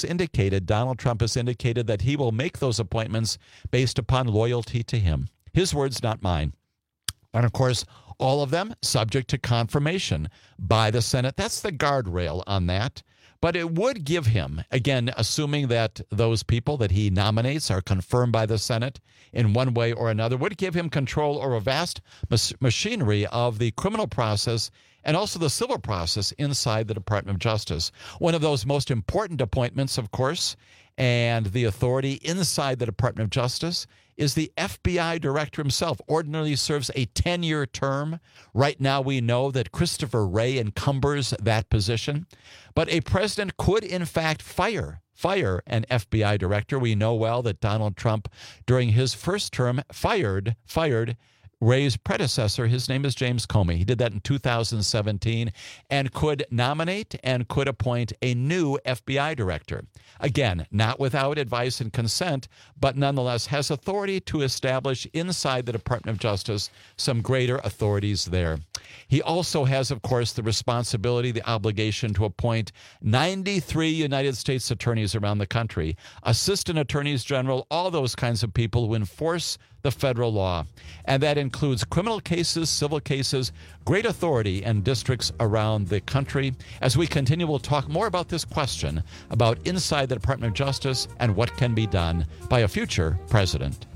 Donald Trump has indicated that he will make those appointments based upon loyalty to him. His words, not mine. And of course, all of them subject to confirmation by the Senate. That's the guardrail on that. But it would give him, again, assuming that those people that he nominates are confirmed by the Senate in one way or another, would give him control over a vast machinery of the criminal process and also the civil process inside the Department of Justice. One of those most important appointments, of course, and the authority inside the Department of Justice is the FBI director himself. Ordinarily serves a 10-year term. Right now we know that Christopher Wray encumbers that position. But a president could, in fact, fire an FBI director. We know well that Donald Trump, during his first term, fired Wray's predecessor, his name is James Comey. He did that in 2017 and could nominate and could appoint a new FBI director. Again, not without advice and consent, but nonetheless has authority to establish inside the Department of Justice some greater authorities there. He also has, of course, the responsibility, the obligation to appoint 93 United States attorneys around the country, assistant attorneys general, all those kinds of people who enforce the federal law. And that includes criminal cases, civil cases, great authority in districts around the country. As we continue, we'll talk more about this question about inside the Department of Justice and what can be done by a future president.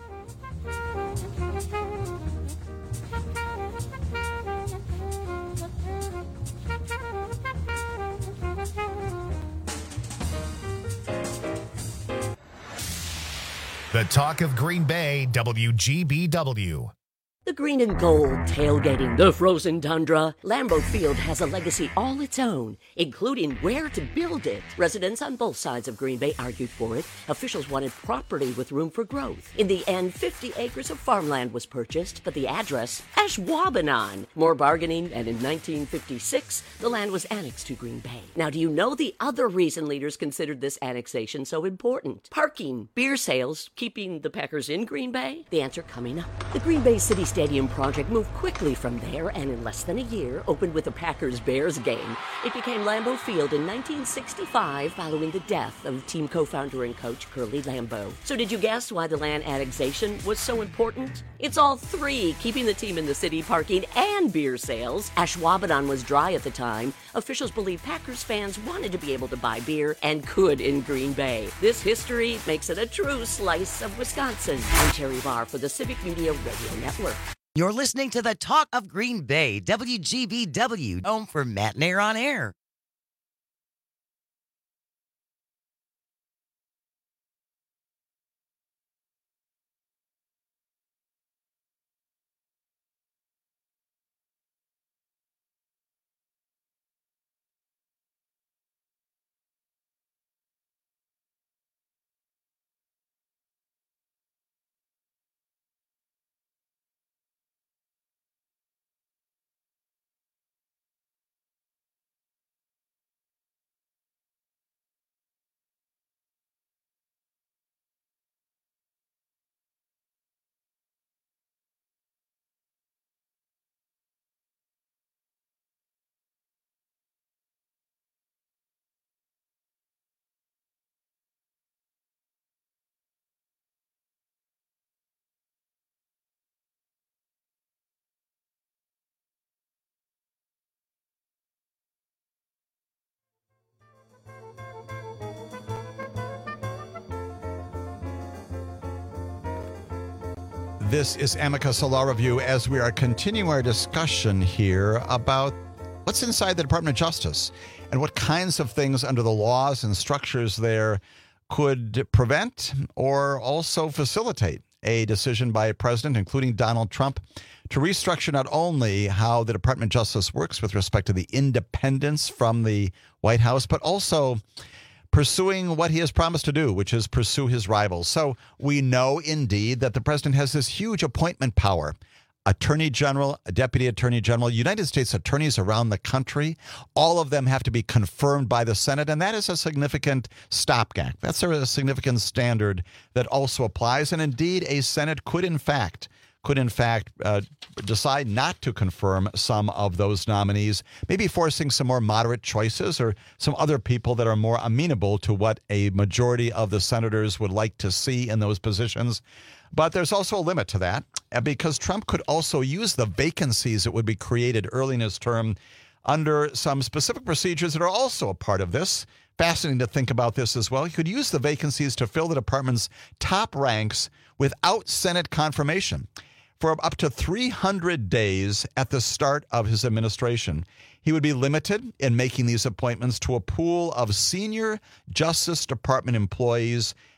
The talk of Green Bay, WGBW. The green and gold tailgating the frozen tundra. Lambeau Field has a legacy all its own, including where to build it. Residents on both sides of Green Bay argued for it. Officials wanted property with room for growth. In the end, 50 acres of farmland was purchased, but the address, Ashwaubenon. More bargaining, and in 1956, the land was annexed to Green Bay. Now, do you know the other reason leaders considered this annexation so important? Parking, beer sales, keeping the Packers in Green Bay? The answer coming up. The Green Bay City Stadium project moved quickly from there and in less than a year opened with a Packers-Bears game. It became Lambeau Field in 1965 following the death of team co-founder and coach Curly Lambeau. So did you guess why the land annexation was so important? It's all three, keeping the team in the city, parking, and beer sales. Ashwaubenon was dry at the time. Officials believe Packers fans wanted to be able to buy beer and could in Green Bay. This history makes it a true slice of Wisconsin. I'm Terry Barr for the Civic Media Radio Network. You're listening to the Talk of Green Bay, WGBW, home for Matt Nair on Air. This is Amicus Law Review as we are continuing our discussion here about what's inside the Department of Justice and what kinds of things under the laws and structures there could prevent or also facilitate a decision by a president, including Donald Trump, to restructure not only how the Department of Justice works with respect to the independence from the White House, but also pursuing what he has promised to do, which is pursue his rivals. So we know indeed that the president has this huge appointment power. Attorney General, Deputy Attorney General, United States attorneys around the country, all of them have to be confirmed by the Senate, and that is a significant stopgap. That's a significant standard that also applies, and indeed a Senate could in fact decide not to confirm some of those nominees, maybe forcing some more moderate choices or some other people that are more amenable to what a majority of the senators would like to see in those positions. But there's also a limit to that, because Trump could also use the vacancies that would be created early in his term under some specific procedures that are also a part of this. Fascinating to think about this as well. He could use the vacancies to fill the department's top ranks without Senate confirmation. For up to 300 days at the start of his administration, he would be limited in making these appointments to a pool of senior Justice Department employees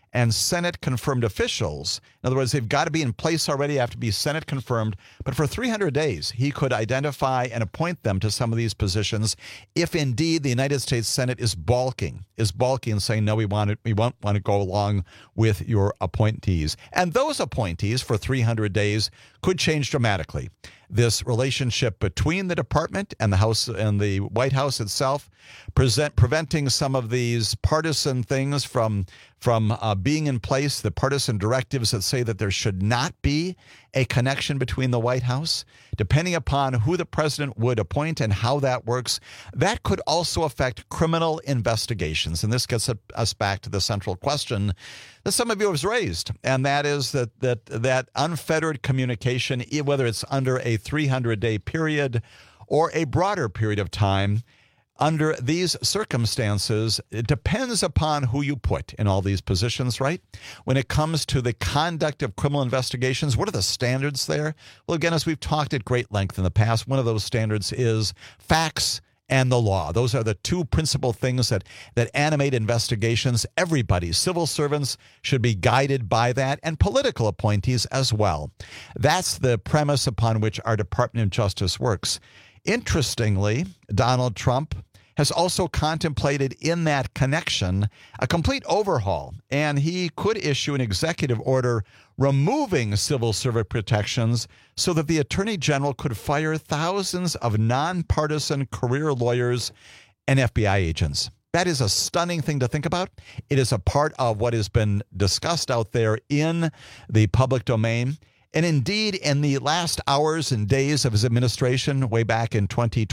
and Senate-confirmed officials. In other words, they've got to be in place already, have to be Senate-confirmed. But for 300 days, he could identify and appoint them to some of these positions if indeed the United States Senate is balking and saying, no, we won't want to go along with your appointees. And those appointees for 300 days could change dramatically. This relationship between the department and the House and the White House itself, preventing some of these partisan things from being in place, the partisan directives that say that there should not be a connection between the White House, depending upon who the president would appoint and how that works, that could also affect criminal investigations. And this gets us back to the central question that some of you have raised, and that is that unfettered communication, whether it's under a 300-day period or a broader period of time, under these circumstances, it depends upon who you put in all these positions, right? When it comes to the conduct of criminal investigations, what are the standards there? Well, again, as we've talked at great length in the past, one of those standards is facts and the law. Those are the two principal things that animate investigations. Everybody, civil servants, should be guided by that, and political appointees as well. That's the premise upon which our Department of Justice works. Interestingly, Donald Trump has also contemplated in that connection a complete overhaul, and he could issue an executive order removing civil servant protections so that the Attorney General could fire thousands of nonpartisan career lawyers and FBI agents. That is a stunning thing to think about. It is a part of what has been discussed out there in the public domain. And indeed, in the last hours and days of his administration, way back in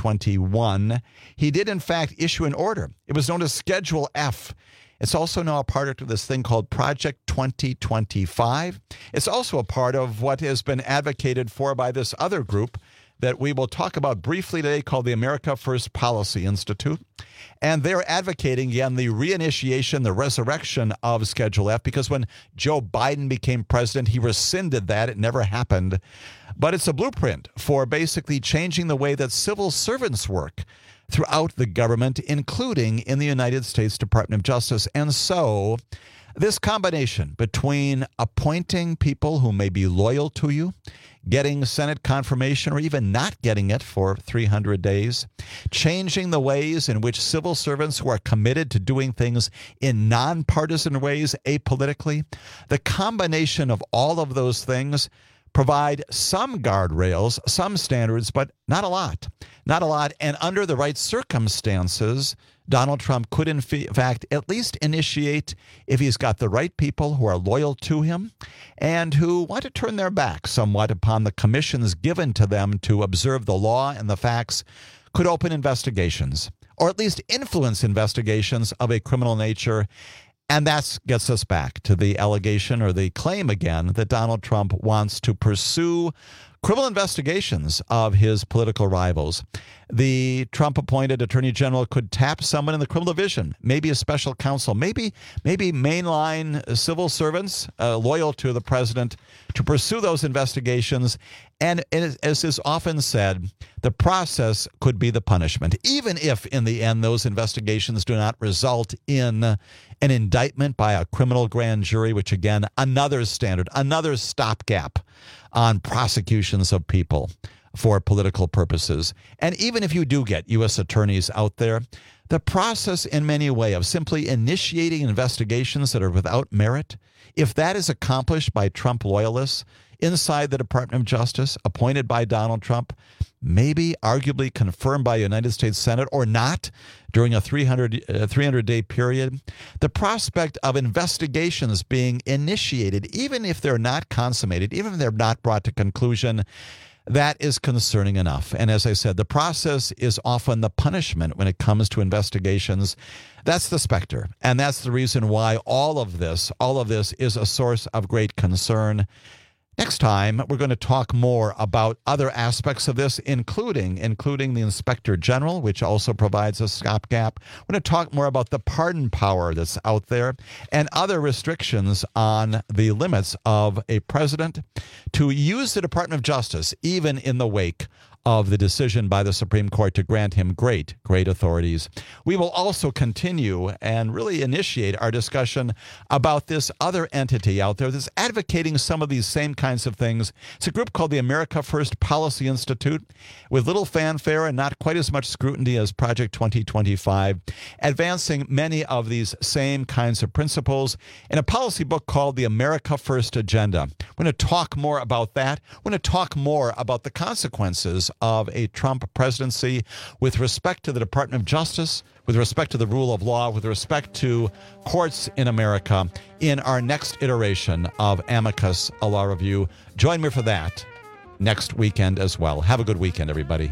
2021, he did, in fact, issue an order. It was known as Schedule F. It's also now a part of this thing called Project 2025. It's also a part of what has been advocated for by this other group that we will talk about briefly today called the America First Policy Institute. And they're advocating, again, the reinitiation, the resurrection of Schedule F, because when Joe Biden became president, he rescinded that. It never happened. But it's a blueprint for basically changing the way that civil servants work throughout the government, including in the United States Department of Justice. And so this combination between appointing people who may be loyal to you, getting Senate confirmation or even not getting it for 300 days, changing the ways in which civil servants who are committed to doing things in nonpartisan ways, apolitically, the combination of all of those things provide some guardrails, some standards, but not a lot. Not a lot. And under the right circumstances, Donald Trump could, in fact, at least initiate, if he's got the right people who are loyal to him and who want to turn their back somewhat upon the commissions given to them to observe the law and the facts, could open investigations, or at least influence investigations of a criminal nature. And that gets us back to the allegation or the claim again that Donald Trump wants to pursue criminal investigations of his political rivals. The Trump-appointed Attorney General could tap someone in the criminal division, maybe a special counsel, maybe mainline civil servants loyal to the president to pursue those investigations. And as is often said, the process could be the punishment, even if in the end those investigations do not result in an indictment by a criminal grand jury, which again, another standard, another stopgap on prosecutions of people for political purposes. And even if you do get U.S. attorneys out there, the process in many ways of simply initiating investigations that are without merit, if that is accomplished by Trump loyalists inside the Department of Justice, appointed by Donald Trump, maybe arguably confirmed by the United States Senate or not during a 300-day period, the prospect of investigations being initiated, even if they're not consummated, even if they're not brought to conclusion, that is concerning enough. And as I said, the process is often the punishment when it comes to investigations. That's the specter. And that's the reason why all of this is a source of great concern. Next time, we're going to talk more about other aspects of this, including the Inspector General, which also provides a stopgap. We're going to talk more about the pardon power that's out there and other restrictions on the limits of a president to use the Department of Justice, even in the wake of the decision by the Supreme Court to grant him great authorities. We will also continue and really initiate our discussion about this other entity out there that's advocating some of these same kinds of things. It's a group called the America First Policy Institute, with little fanfare and not quite as much scrutiny as Project 2025, advancing many of these same kinds of principles in a policy book called the America First Agenda. We're going to talk more about that. We're going to talk more about the consequences of a Trump presidency with respect to the Department of Justice, with respect to the rule of law, with respect to courts in America in our next iteration of Amicus, a law review. Join me for that next weekend as well. Have a good weekend, everybody.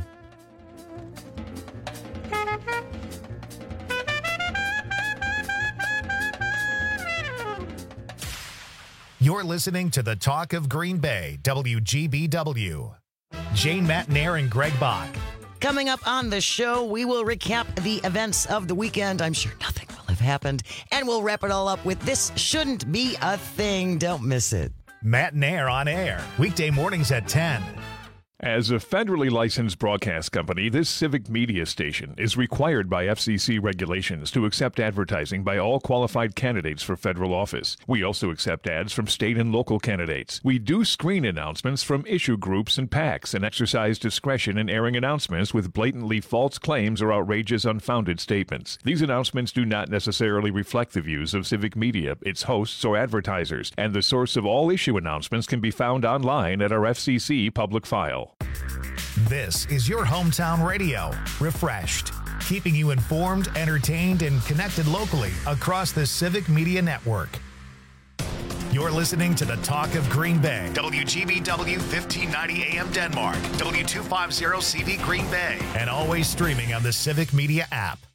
You're listening to the Talk of Green Bay, WGBW. Jane Matnair and Greg Bach. Coming up on the show, we will recap the events of the weekend. I'm sure nothing will have happened. And we'll wrap it all up with This Shouldn't Be a Thing. Don't miss it. Matnair on air, weekday mornings at 10. As a federally licensed broadcast company, this civic media station is required by FCC regulations to accept advertising by all qualified candidates for federal office. We also accept ads from state and local candidates. We do screen announcements from issue groups and PACs and exercise discretion in airing announcements with blatantly false claims or outrageous, unfounded statements. These announcements do not necessarily reflect the views of civic media, its hosts, or advertisers, and the source of all issue announcements can be found online at our FCC public file. This is your hometown radio, refreshed, keeping you informed, entertained, and connected locally across the Civic Media Network. You're listening to the Talk of Green Bay, WGBW 1590 AM Denmark, W250 CV Green Bay, and always streaming on the Civic Media app.